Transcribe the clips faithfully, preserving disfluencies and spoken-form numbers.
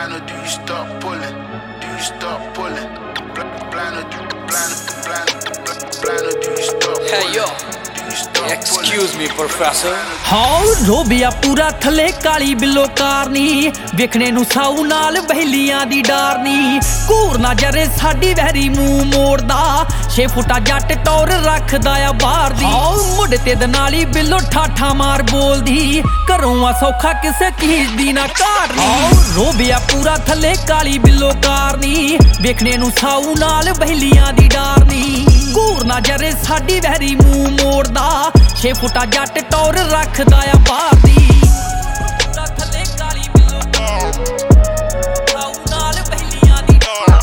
Blind or do you stop pulling? Do you stop pulling? Blind or do blind blind blind or do you stop pulling? Hey yo, excuse me professor. हाँ रोबिया पूरा थले काली below कारनी वेखने नू साऊ नाल बहलियां दी डारनी घूर ना जरे साडी वहरी मुंह मोड़दा छे फुटा जट टौर रखदा आ बाहर दी मुंडे ते दनाली बिलो ठाठा मार बोलदी घरों आ सौखा किसे चीज दी ना काटनी रोबिया पूरा थले काली बिलो कारनी वेखने नू साऊ नाल बहलियां दी डारनी घूर ना जरे साडी वहरी मुंह मोड़दा छे फुटा जट टौर रखदा आ बाहर दी थले काली बिलो साऊ नाल बहलियां दी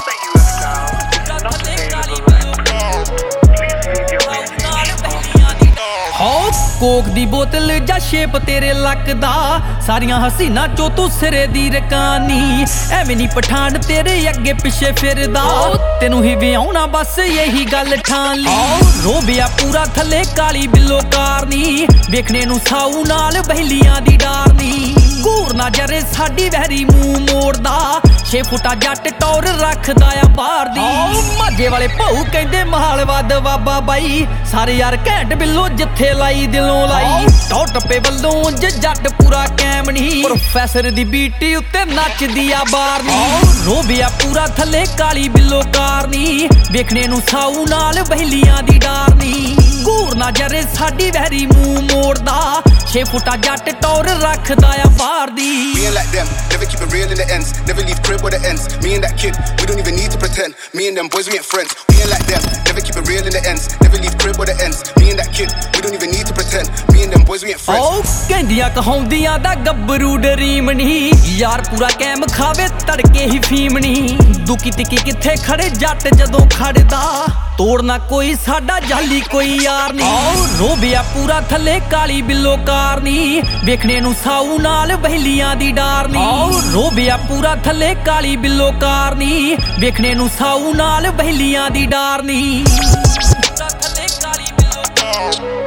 थले काली बिलो साऊ नाल बहलियां दी हो कोक दी बोतल जा शेप तेरे लकदा सारियां हसीना चो तू सिरे दी रकानी एवें नी पठान तेरे अगे पिछे फिरदा तेनू ही विआउणा बस यही गल ठान ली रोबिया पूरा थले काली बिलो कारनी वेखने नू साऊ नाल बहलियां दी डारनी घूर ना जरे साडी वहरी मुंह मोड़दा छे फुटा जट टौर रखदा आ बाहर दी माजे वाले भाऊ कहंदे महाल वद बाबा बाई सारे यार घैंट बिलो जिथे लाई दिलों लाई टौ टप्पे वल्लों जट पूरा कैम नहीं प्रोफैसर दी बीटी उत्ते नचदी आ बारनी रोबिया पूरा थले काली बिलो कारनी वेखने नू साऊ नाल बहलियां दी डारनी घूर ना जरे साडी वहरी मुंह मोड़दा छे फुटा जट टौर रखदा आ बाहर दी We ain't like them, never keep it real in the ends, never leave crib where the ends. Me and that kid, we don't even need to pretend. Me and them boys, we ain't friends. We ain't like them, never keep it real in the ends, never leave crib where the ends. Me and that kid, we don't even need to pretend. Me and them boys, we ain't friends. Oh, ਕਹਿੰਦੀਆਂ ਕਹਾਉਂਦੀਆਂ ਦਾ ਗੱਭਰੂ ਡਰੀਮਣੀ ਯਾਰ ਪੂਰਾ ਕੈਮ ਖਾਵੇ ਤੜਕੇ ਹੀ ਫੀਮਣੀ ਦੁਕੀ ਤਿੱਕੀ ਕਿੱਥੇ ਖੜੇ ਜੱਟ ਜਦੋਂ ਖੜਦਾ ਤੋੜਨਾ ਕੋਈ ਸਾਡਾ ਜਾਲੀ ਕੋਈ ਯਾਰ ਨਹੀਂ ਰੋਬਿਆ ਪੂਰਾ ਥੱਲੇ ਕਾਲੀ ਬਿੱਲੋ ਕਾਰਨੀ ਵੇਖਣੇ ਨੂੰ ਸਾਊ ਨਾਲ ਬਹਿਲੀਆਂ ਦੀ ਡਾਰਨੀ ਰੋਬਿਆ ਪੂਰਾ ਥੱਲੇ ਕਾਲੀ ਬਿੱਲੋ ਕਾਰਨੀ ਵੇਖਣੇ ਨੂੰ ਸਾਊ ਨਾਲ ਬਹਿਲੀਆਂ ਦੀ ਡਾਰਨੀ ਪੂਰਾ ਥੱਲੇ ਕਾਲੀ ਬਿੱਲੋ